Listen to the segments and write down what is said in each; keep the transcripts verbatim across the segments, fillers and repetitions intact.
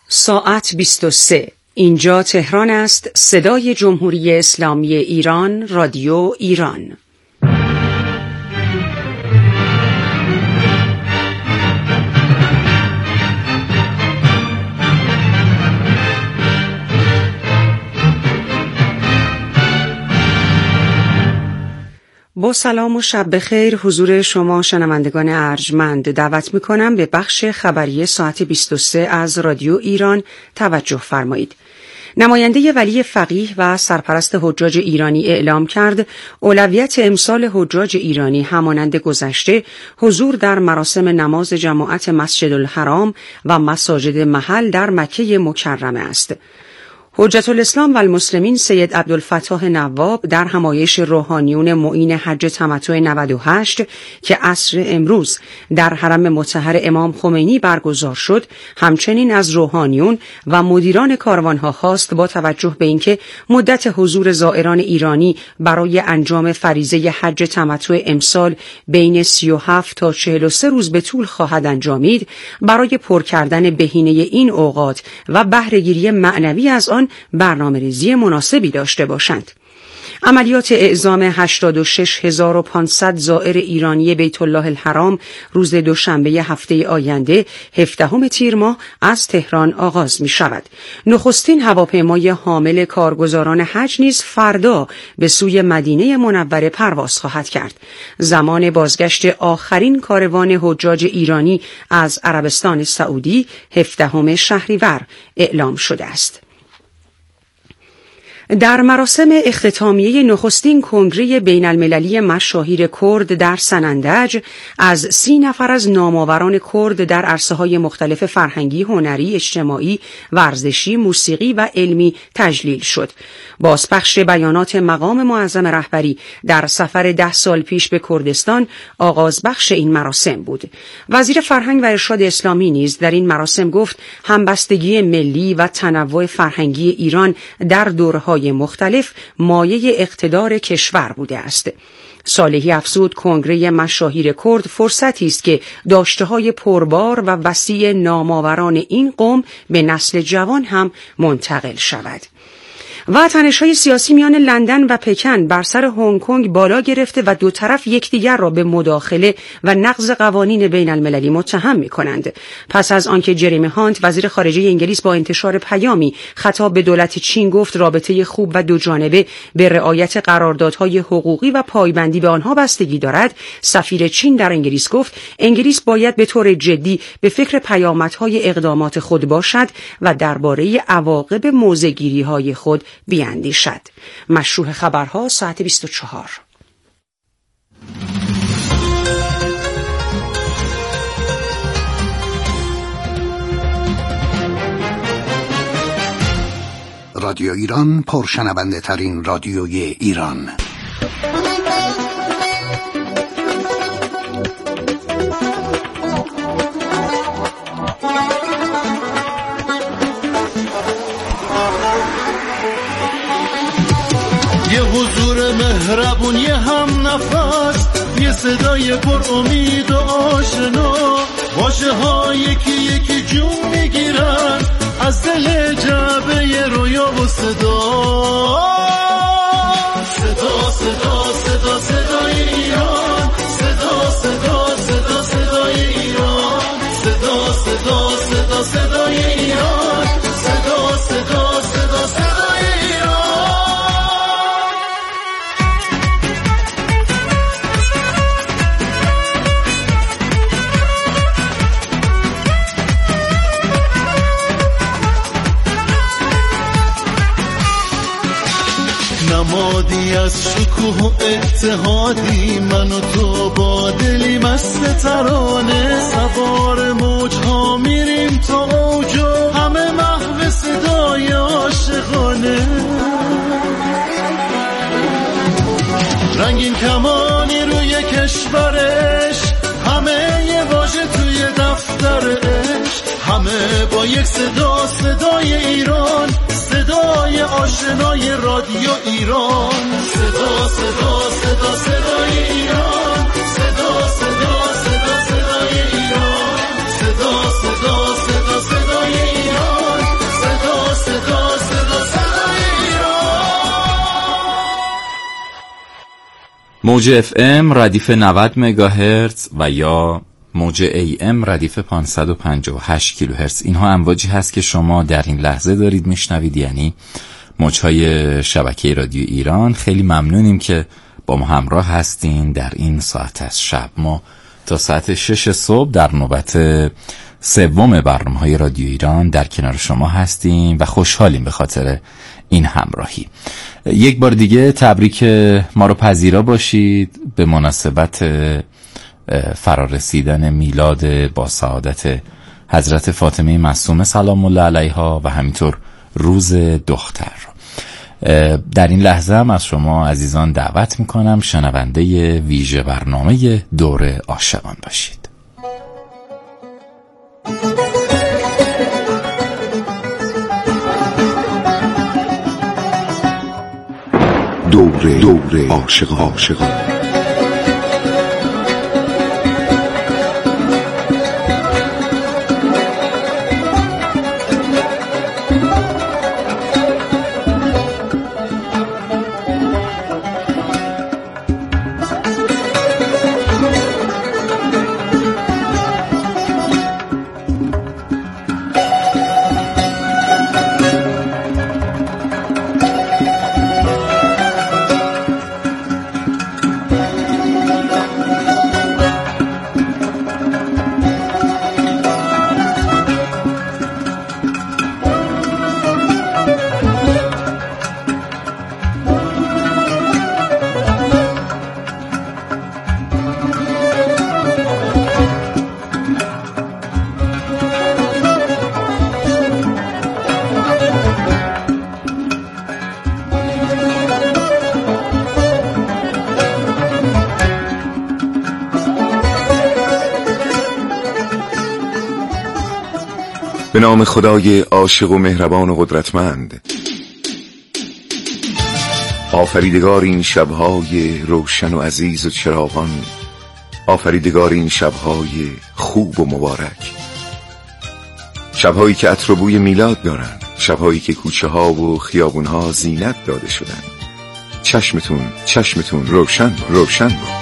ساعت بیست و سه. اینجا تهران است. صدای جمهوری اسلامی ایران، رادیو ایران. با سلام و شب بخیر حضور شما شنوندگان ارجمند دعوت می‌کنم به بخش خبری ساعت بیست و سه از رادیو ایران توجه فرمایید. نماینده ولی فقیه و سرپرست حجاج ایرانی اعلام کرد اولویت امسال حجاج ایرانی همانند گذشته حضور در مراسم نماز جماعت مسجد الحرام و مساجد محل در مکه مکرمه است. حجت الاسلام و المسلمین سید عبدالفتاح نواب در همایش روحانیون معین حج تمتع نود و هشت که عصر امروز در حرم مطهر امام خمینی برگزار شد، همچنین از روحانیون و مدیران کاروانها خواست با توجه به اینکه مدت حضور زائران ایرانی برای انجام فریضه حج تمتع امسال بین سی و هفت تا چهل و سه روز به طول خواهد انجامید، برای پر کردن بهینه این اوقات و بهره‌گیری معنوی از آن برنامه‌ریزی مناسبی داشته باشند. عملیات اعزام هشتاد و شش هزار و پانصد زائر ایرانی بیت الله الحرام روز دوشنبه هفته آینده هفدهم تیر ماه از تهران آغاز می شود. نخستین هواپیمای حامل کارگزاران حج نیز فردا به سوی مدینه منوره پرواز خواهد کرد. زمان بازگشت آخرین کاروان حجاج ایرانی از عربستان سعودی هفدهم شهریور اعلام شده است. در مراسم اختتامیه نخستین کنگره بین المللی مشاهیر کرد در سنندج از سی نفر از نامآوران کرد در عرصه‌های مختلف فرهنگی، هنری، اجتماعی، ورزشی، موسیقی و علمی تجلیل شد. بازپخش بیانات مقام معظم رهبری در سفر ده سال پیش به کردستان آغاز بخش این مراسم بود. وزیر فرهنگ و ارشاد اسلامی نیز در این مراسم گفت همبستگی ملی و تنوع فرهنگی ایران در دوره‌های مختلف مایه اقتدار کشور بوده است. صالحی افزود کنگره مشاهیر کرد فرصتی است که داشته‌های پربار و وسیع نامآوران این قوم به نسل جوان هم منتقل شود. و تنش‌های سیاسی میان لندن و پکن بر سر هنگ کنگ بالا گرفته و دو طرف یکدیگر را به مداخله و نقض قوانین بین المللی متهم می‌کنند. پس از آنکه جریمی هانت وزیر خارجه انگلیس با انتشار پیامی خطاب به دولت چین گفت رابطه خوب و دو جانبه به رعایت قراردادهای حقوقی و پایبندی به آنها بستگی دارد، سفیر چین در انگلیس گفت انگلیس باید به طور جدی به فکر پیامدهای اقدامات خود باشد و درباره عواقب موضع‌گیری‌های خود بیاندیشد. مشروع خبرها ساعت بیست و چهار. رادیو ایران پرشنونده ترین رادیوی ایران. یه حضور مهربون، یه هم نفس، یه صدای پر امید و آشنا، واژه ها یکی یکی جون میگیرن از دل جعبه رویا و صدا. صدا صدا صدا صدای ایران، صدا صدا صدا صدای ایران، صدا صدا صدا صدای ایران، صدا صدا صدا صدای ایران. نمادی از شکوه و اتحادی، من و تو با دلی مست ترانه، سوار موجها میریم تا اوج و همه محو صدای عاشقانه. رنگین کمانی روی کشورش، همه یه واژه توی دفترش، همه با یک صدا، صدای ایران، صدای آشنای رادیو ایران. صدا صدا صدا صدای ایران، صدا صدا صدا صدای ایران، صدا صدا صدا صدای ایران، موج اف ام ردیف نود مگاهرتز و یا موج ای ام ردیف پانصد و پنجاه و هشت کیلوهرتز. اینها امواجی هست که شما در این لحظه دارید میشنوید، یعنی موجهای شبکه رادیو ایران. خیلی ممنونیم که با ما همراه هستین در این ساعت از شب. ما تا ساعت شش صبح در نوبت سوم برنامه‌های رادیو ایران در کنار شما هستیم و خوشحالیم به خاطر این همراهی. یک بار دیگه تبریک ما رو پذیرا باشید به مناسبت فرارسیدن میلاد با سعادت حضرت فاطمه معصومه سلام الله علیها و همینطور روز دختر. در این لحظه هم از شما عزیزان دعوت میکنم شنونده ویژه برنامه دور عاشقان باشید. دوره دوره عاشقان عاشقان به نام خدای عاشق و مهربان و قدرتمند، آفریدگار این شبهای روشن و عزیز و چراغان، آفریدگار این شبهای خوب و مبارک، شبهایی که عطر و بوی میلاد دارند، شبهایی که کوچه ها و خیابون ها زینت داده شدند. چشمتون چشمتون روشن روشن بود.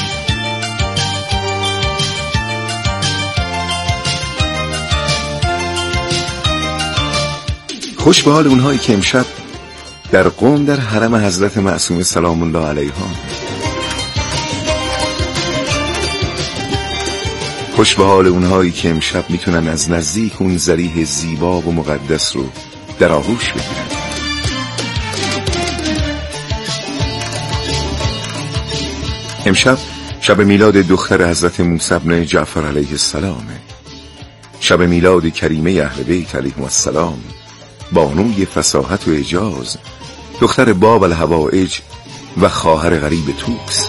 خوش به حال اونهایی که امشب در قم در حرم حضرت معصومه سلام الله علیها. خوش به حال اونهایی که امشب میتونن از نزدیک اون ذریح زیبا و مقدس رو در آغوش بگیرن. امشب شب میلاد دختر حضرت موسی بن جعفر علیه السلامه. شب میلاد کریمه اهل بیت علیهم السلام، بانوی فصاحت و اعجاز، دختر باب الهوائج و خواهر غریب توس.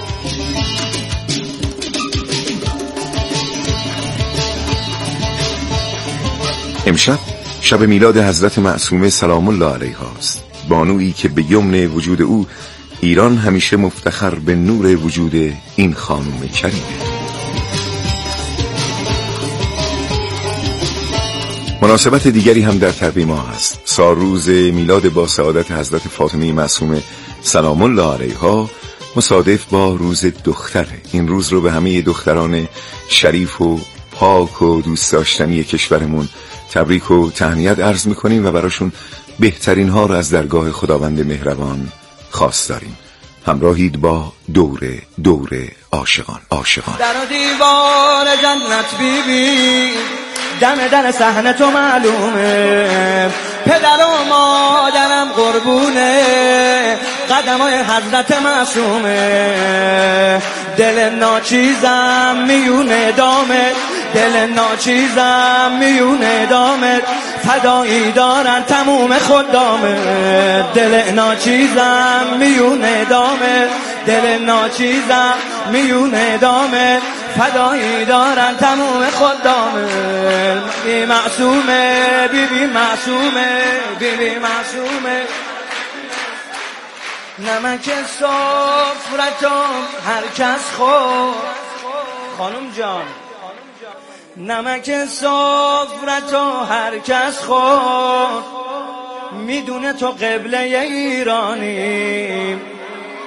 امشب شب میلاد حضرت معصومه سلام الله علیها است، بانویی که به یمن وجود او ایران همیشه مفتخر به نور وجود این خانم کریمه. مناسبت دیگری هم در تقویم ما هست. سالروز میلاد با سعادت حضرت فاطمه معصومه سلام الله علیها مصادف با روز دختره. این روز رو به همه دختران شریف و پاک و دوست داشتنی کشورمون تبریک و تهنیت عرض میکنیم و براشون بهترین ها رو از درگاه خداوند مهربان خواست داریم. همراهید با دوره دوره عاشقان عاشقان. در دیوار جنت بی بی دم در صحنه تو معلومه، پدر و مادرم قربونه قدمای حضرت معصومه، دل ناچیزم میونه دامه، دل ناچیزم میونه دامه، فدایی دارن تموم خدامه، دل ناچیزم میونه دامه، دل ناچیزم میونه دامه، فدایی دارن تموم خدامه، بی معصومه بی بی معصومه بی بی معصومه، نمک سفرتم هر کس خود. خانم جان نمک سفرتو هر کس خود، میدونه تو قبله ایرانی،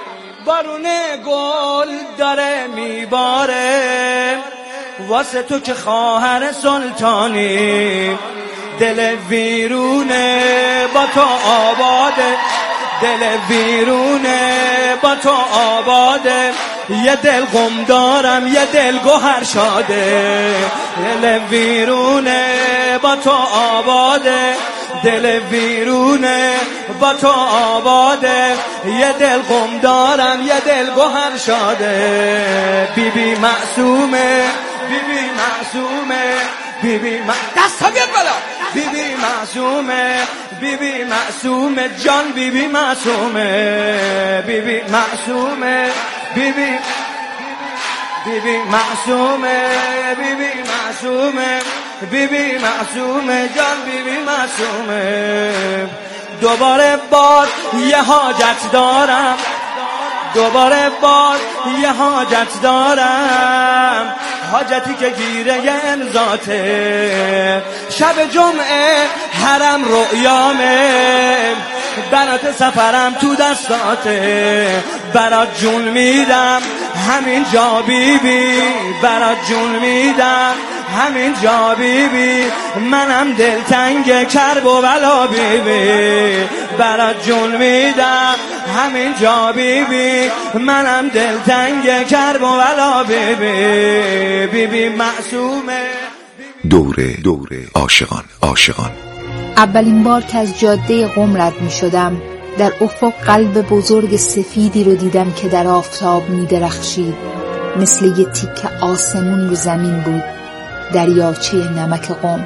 بارون گل داره میباره واسه تو که خواهر سلطانی دل ویرونه با تو آباده دل ویرونه با تو آباده یه دل غم دارم یه دل گوهر شاده دل ویرونه با تو آباده دل ویرونه با تو آباده یه دل غم دارم یه دل گوهر شاده بی بی معصومه بی بی معصومه بی بی دست ها بیاد بالا بی بی معصومه بی بی معصومه جان بی بی معصومه بی بی معصومه بی بی بی بی معصومه بی بی معصومه بی بی معصومه جان بی بی معصومه دوباره بار یه حاجت دارم دوباره بار یه حاجت دارم حاجتی که گیره یه امضاته شب جمعه حرم رؤیامه برات سفرم تو دستاته برات جون میدم همین جا بی بی برات جون میدم همین جا بی بی منم دلتنگ کرب و بلا بی بی برات جون میدم همین جا بی بی منم دلتنگ کرب و بلا بی بی بی بی معصومه دوره دوره عاشقان عاشقان. اولین بار که از جاده قم رد می شدم در افق قلب بزرگ سفیدی رو دیدم که در آفتاب می درخشید مثل یه تیکه آسمون رو زمین بود دریاچه نمک قم.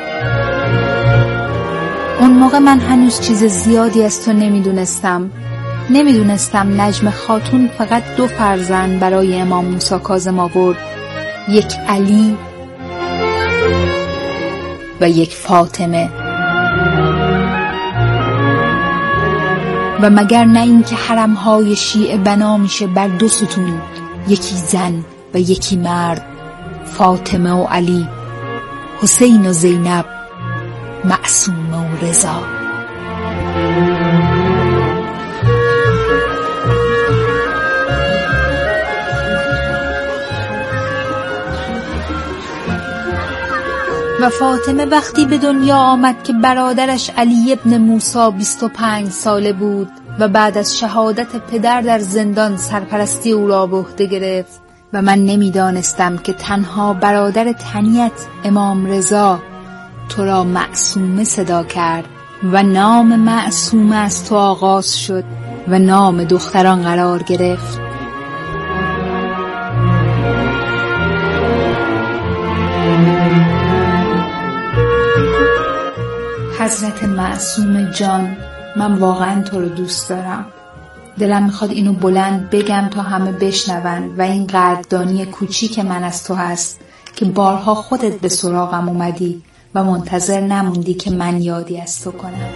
اون موقع من هنوز چیز زیادی از تو نمیدونستم نمیدونستم نجم خاتون فقط دو فرزند برای امام موسی کاظم آورد، یک علی و یک فاطمه. و مگر نه این که حرم‌های شیعه بنا میشه بر دو ستون، یکی زن و یکی مرد، فاطمه و علی، حسین و زینب، معصومه و رضا. و فاطمه وقتی به دنیا آمد که برادرش علی ابن موسی بیست و پنج ساله بود و بعد از شهادت پدر در زندان سرپرستی او را به عهده گرفت و من نمیدانستم که تنها برادر تنیت امام رضا تو را معصومه صدا کرد و نام معصومه از تو آغاز شد و نام دختران قرار گرفت. حضرت معصوم جان، من واقعا تو رو دوست دارم. دلم میخواد اینو بلند بگم تا همه بشنون و این قدردانی کوچیک من از تو هست که بارها خودت به سراغم اومدی و منتظر نموندی که من یادی از تو کنم.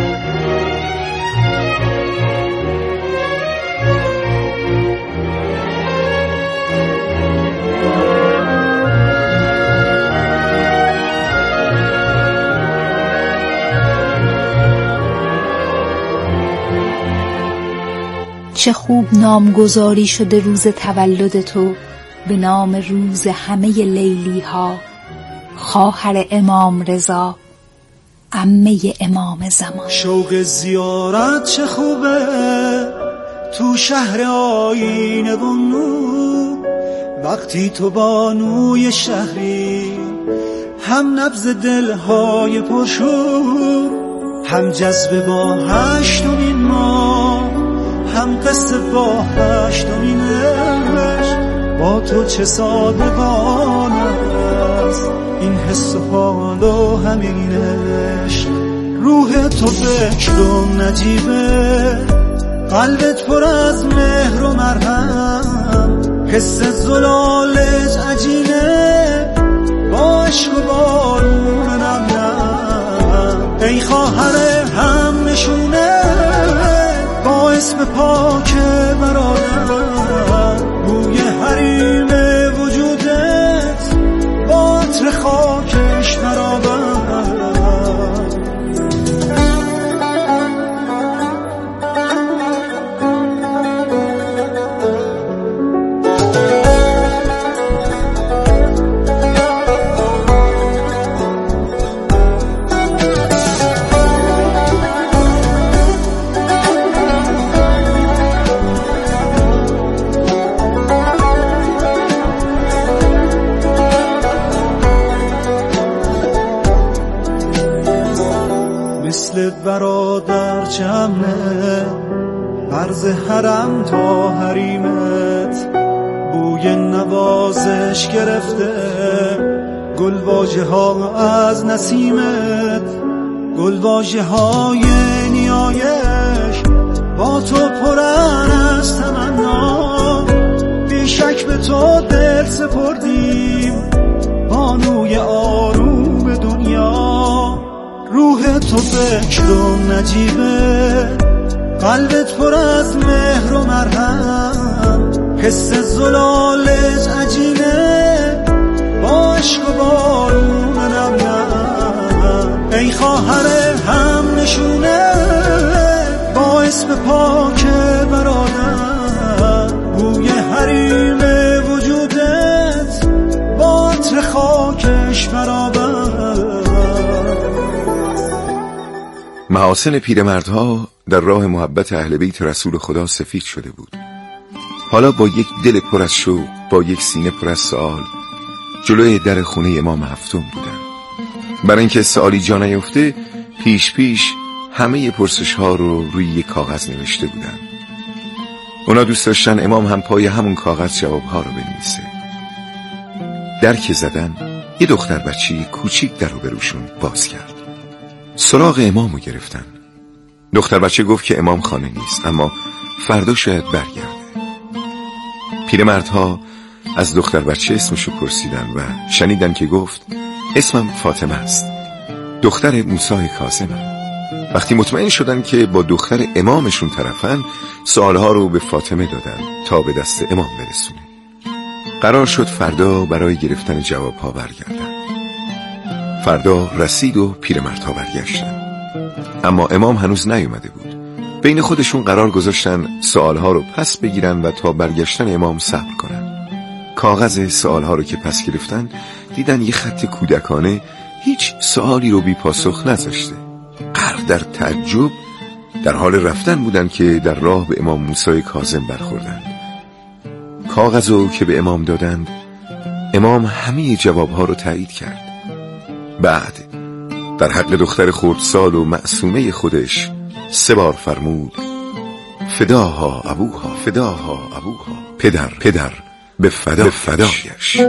چه خوب نامگذاری شده روز تولد تو به نام روز همه لیلی ها، خواهر امام رضا، عمه امام زمان. شوق زیارت چه خوبه تو شهر آینه و نور، وقتی تو بانوی شهری، هم نبض دلهای پرشور، هم جذب با هشتمین ماه، هم قصه با هشتمین عشق. با تو چه صادقانه است این حس و حال و همین عشق. روح تو بکر و نجیبه، قلبت پر از مهر و مرهم، حس زلالت عجینه با عشق و بارون نم نم. ای خواهر هم نشونه با اسم پاک برادر، بوی حریم وجودت با عطر خاکش برابر. مثل برادر جمعه، برز حرم تا حریمت بوی نوازش گرفته، گلواژه ها از نسیمت، گلواژه های نیایش با تو پرن از تمنا، بیشک به تو دل سپردیم بانوی آروم دنیا. روح تو فکر و نجیبه، قلبت پر از مهر و مرهم، حس زلالت عجینه با عشق و بارون نم نم. ای خواهر هم نشونه با اسم پاک برادر، بوی حریم وجودت با عطر خاکش برابر. محاسن پیرمردها در راه محبت اهل بیت رسول خدا سفید شده بود. حالا با یک دل پر از شوق، با یک سینه پر از سوال جلوی در خونه امام هفتم بودن. برای اینکه سوالی جا نیفته پیش پیش همه پرسش ها رو روی یک کاغذ نوشته بودن. اونا دوست داشتن امام هم پای همون کاغذ جواب ها رو بنویسه. در که زدن یه دختر بچه کوچیک در رو بروشون باز کرد. سراغ امامو گرفتن. دختر بچه گفت که امام خانه نیست، اما فردا شاید برگرده. پیرمردها از دختر بچه اسمشو پرسیدن و شنیدن که گفت اسمم فاطمه است، دختر موسی کاظمم. وقتی مطمئن شدن که با دختر امامشون طرفن، سوالها رو به فاطمه دادن تا به دست امام برسونه. قرار شد فردا برای گرفتن جوابها برگردن. فردا رسید و پیرمردها برگشتن، اما امام هنوز نیومده بود. بین خودشون قرار گذاشتن سوالها رو پس بگیرن و تا برگشتن امام صبر کنن. کاغذ سوالها رو که پس گرفتن دیدن یه خط کودکانه هیچ سوالی رو بی پاسخ نذاشته. غرق در تعجب در حال رفتن بودن که در راه به امام موسی کاظم برخوردن. کاغذو که به امام دادند، امام همه جوابها رو تایید کرد. بعد در حق دختر خردسال و معصومه خودش سه بار فرمود فداها ابوها، فداها ابوها، پدر پدر به فدا فدایش.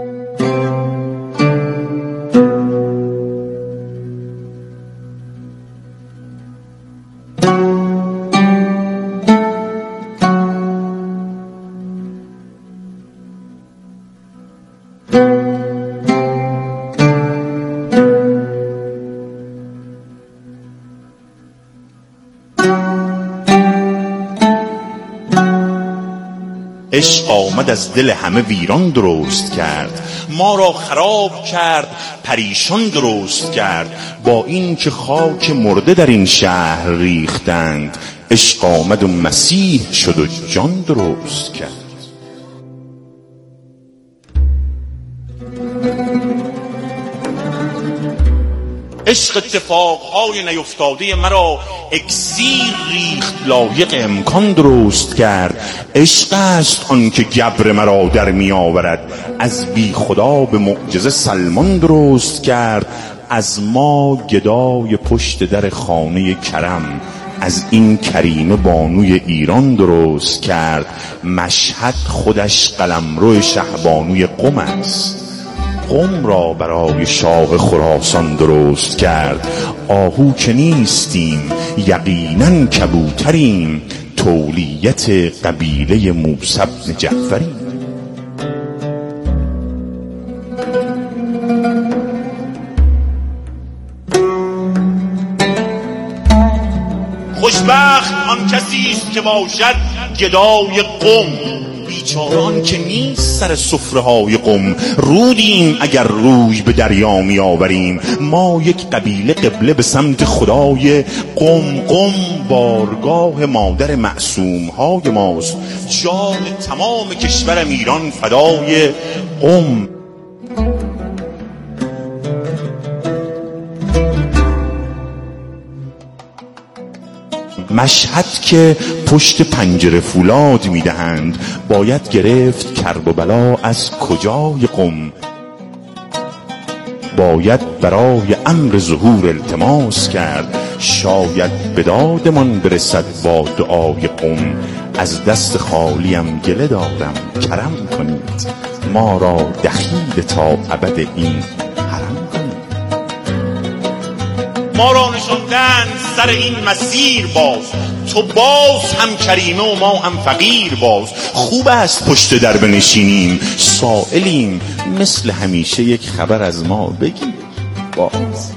عشق آمد از دل همه ویران درست کرد، ما را خراب کرد پریشان درست کرد. با این که خاک مرده در این شهر ریختند، عشق آمد و مسیح شد و جان درست کرد. عشق اتفاقهای نیفتاده مرا اکسیر ریخت، لایق امکان درست کرد. عشق است آن که گبر مرا در می آورد، از بی خدا به معجزه سلمان درست کرد. از ما گدای پشت در خانه کرم، از این کریمه بانوی ایران درست کرد. مشهد خودش قلمرو شهبانوی قم است، قم را برای شاه خراسان درست کرد. آهو که نیستیم یقینا کبوتریم، تولیت قبیله موسی بن جعفریم. خوشبخت آن کسی است که باشد گدای قم، بیچاران که نیست سر سفره های قم. رودیم اگر روی به دریا می آوریم، ما یک قبیله قبله به سمت خدای قم. قم بارگاه مادر معصوم های ماست، جان تمام کشورم ایران فدای قم. مشهد که پشت پنجره فولاد میدهند، باید گرفت کرب و بلا از کجای قم. باید برای امر ظهور التماس کرد. شاید به دادمان برسد با دعای قم. از دست خالیم گله دارم کرم کنید. ما را دخیل تا ابد این حرم کنید. ما را نشاندن سر این مسیر باز. تو باز هم کریمه و ما هم فقیر باز. خوب است پشت در بنشینیم سائلیم. مثل همیشه یک خبر از ما بگیر باز.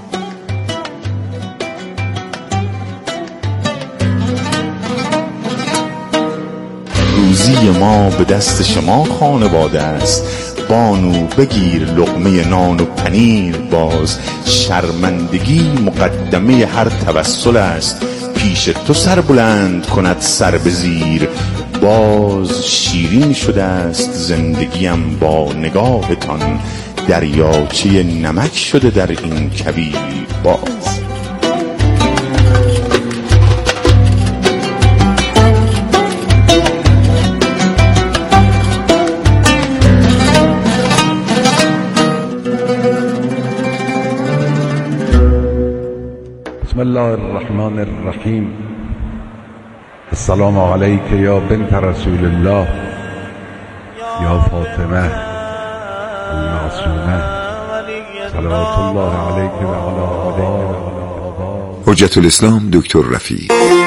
روزی ما به دست شما خانواده است. بانو بگیر لقمه نان و پنیر باز. شرمندگی مقدمه هر توسل است. پیش تو سر بلند کند سر به زیر. باز شیرین شده است زندگیم با نگاهتان. دریاچه نمک شده در این کویر باز. بسم الله الرحمن الرحیم. السلام علیک یا بنت رسول الله یا فاطمه المعصومه صلوات الله علیک و علی آبائک. حجت الاسلام دکتر رفیع.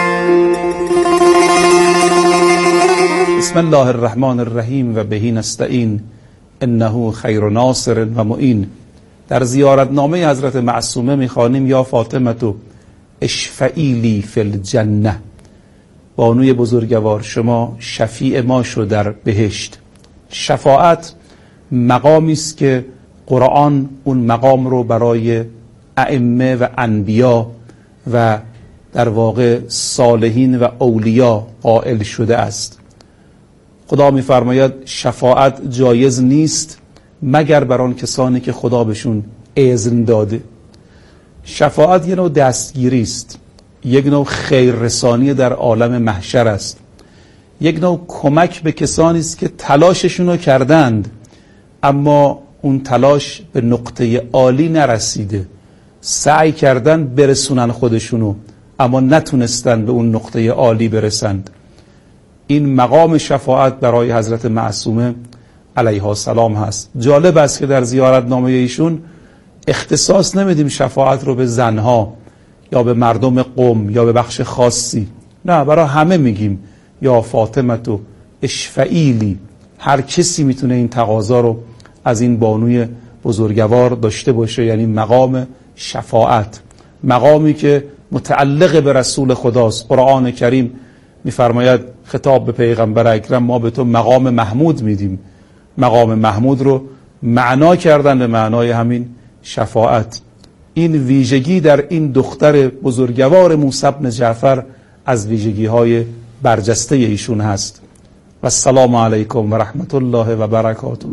بسم الله الرحمن الرحیم و بهی نستعین انه خیر ناصر و معین. در زیارتنامه حضرت معصومه میخوانیم یا فاطمه تو اشفعی لی فی الجنه. بانوی بزرگوار شما شفیع ما شو در بهشت. شفاعت مقامی است که قرآن اون مقام رو برای ائمه و انبیا و در واقع صالحین و اولیا قائل شده است. خدا میفرماید شفاعت جایز نیست مگر بر آن کسانی که خدا بهشون اذن داده. شفاعت یه نوع دستگیری است، یک نوع خیررسانی در عالم محشر است، یک نوع کمک به کسانی است که تلاششون رو کردند اما اون تلاش به نقطه عالی نرسیده. سعی کردن برسونن خودشونو اما نتونستن به اون نقطه عالی برسند. این مقام شفاعت برای حضرت معصومه علیها السلام هست. جالب است که در زیارتنامه ایشون اختصاص نمیدیم شفاعت رو به زنها یا به مردم قوم یا به بخش خاصی، نه، برای همه میگیم یا فاطمه تو اشفعی لی. هر کسی میتونه این تقاضا رو از این بانوی بزرگوار داشته باشه، یعنی مقام شفاعت، مقامی که متعلق به رسول خداست. قرآن کریم میفرماید خطاب به پیغمبر اکرم ما به تو مقام محمود میدیم. مقام محمود رو معنا کردن به معنای همین شفاعت. این ویژگی در این دختر بزرگوار موسی بن جعفر از ویژگی های برجسته ایشون هست. و السلام علیکم و رحمت الله و برکاته.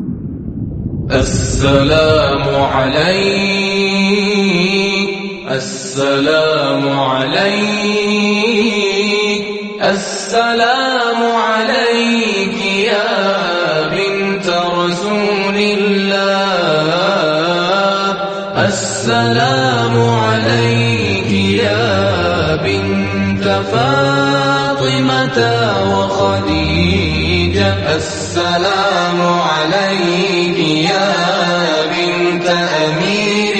السلام علیک السلام علیک السلام علیک یا بنت رسول الله. السلام علیک یا بنت فاطمة و خدیجة. السلام علیک یا بنت امیر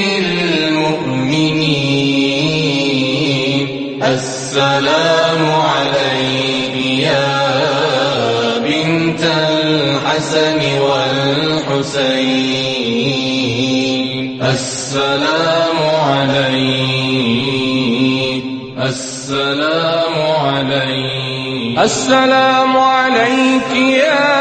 المؤمنین. السلام علیک یا بنت الحسن والحسین. السلام علیک السلام علیک السلام علیک یا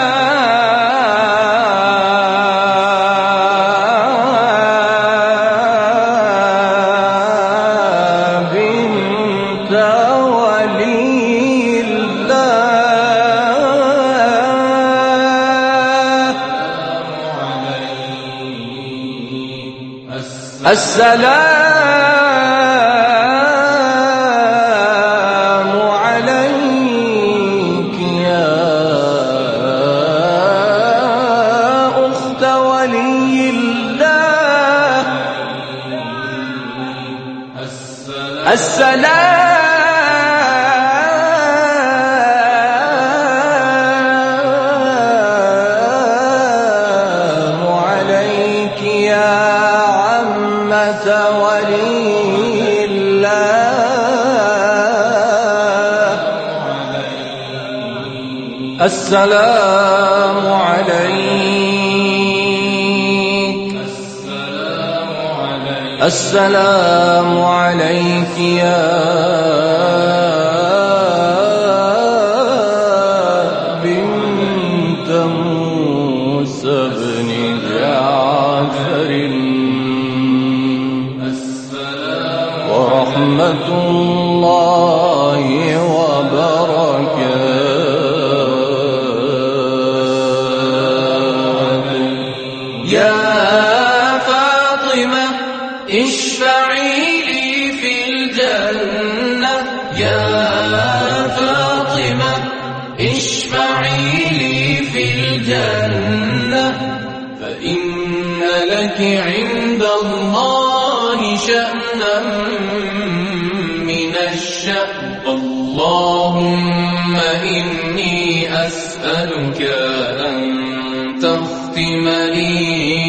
السلام عليك يا أخت ولي الله. السلام عليك يا عمة ولي الله السلام عليك السلام عليك يا بنت موسى بن جعفر ورحمة الله وبركاته يا فاطمة اشفعي لي في الجنة يا فاطمة اشفعي لي في الجنة فإن لك عند الله شأنا من الشأن اللهم إني أسألك أن تختم لي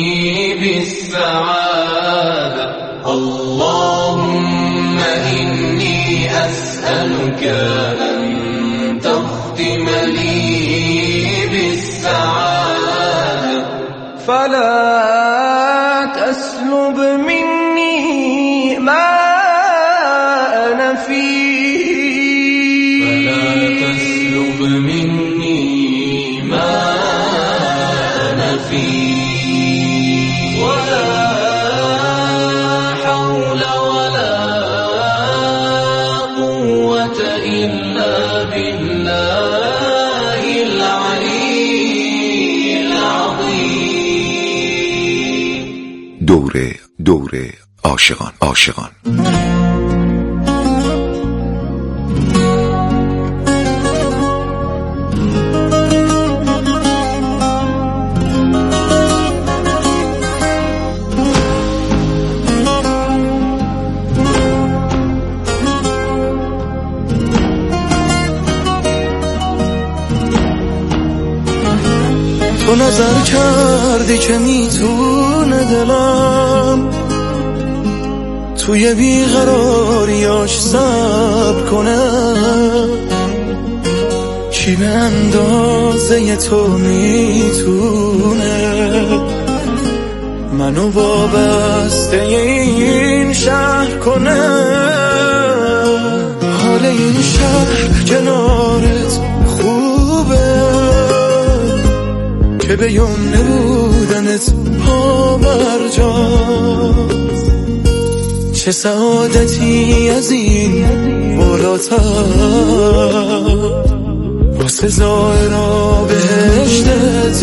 بالسعادة اللهم إني أسألك أن تختم لي بالسعادة فلا تسلب مني ما أنا فيه فلا تسلب مني ما أنا فيه ولا حول ولا قوة إلا بالله العلي العظيم دوره دوره عاشقان عاشقان تو نظر کردی که میتونه دلم توی بیقراریاش صبر کنه کی به اندازه تو میتونه منو وابسته این شهر کنه حال این شهر کنارت خوبه که به یمنه بودنت پا برجاست چه سعادتی از این بالاتر واسه زائرا بهشتت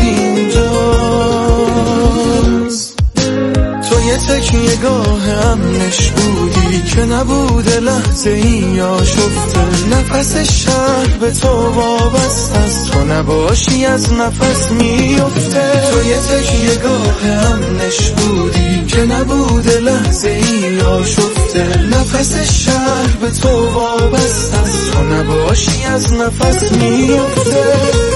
اینجاست تو یه تکیه گاه امنش بودی که نبوده لحظه ای آشفته نفس شهر به تو وابسته است تو نباشی از نفس میفته تو یه تکیه گاه امنش بودی که نبوده لحظه ای آشفته نفس شهر به تو وابسته است تو نباشی از نفس میفته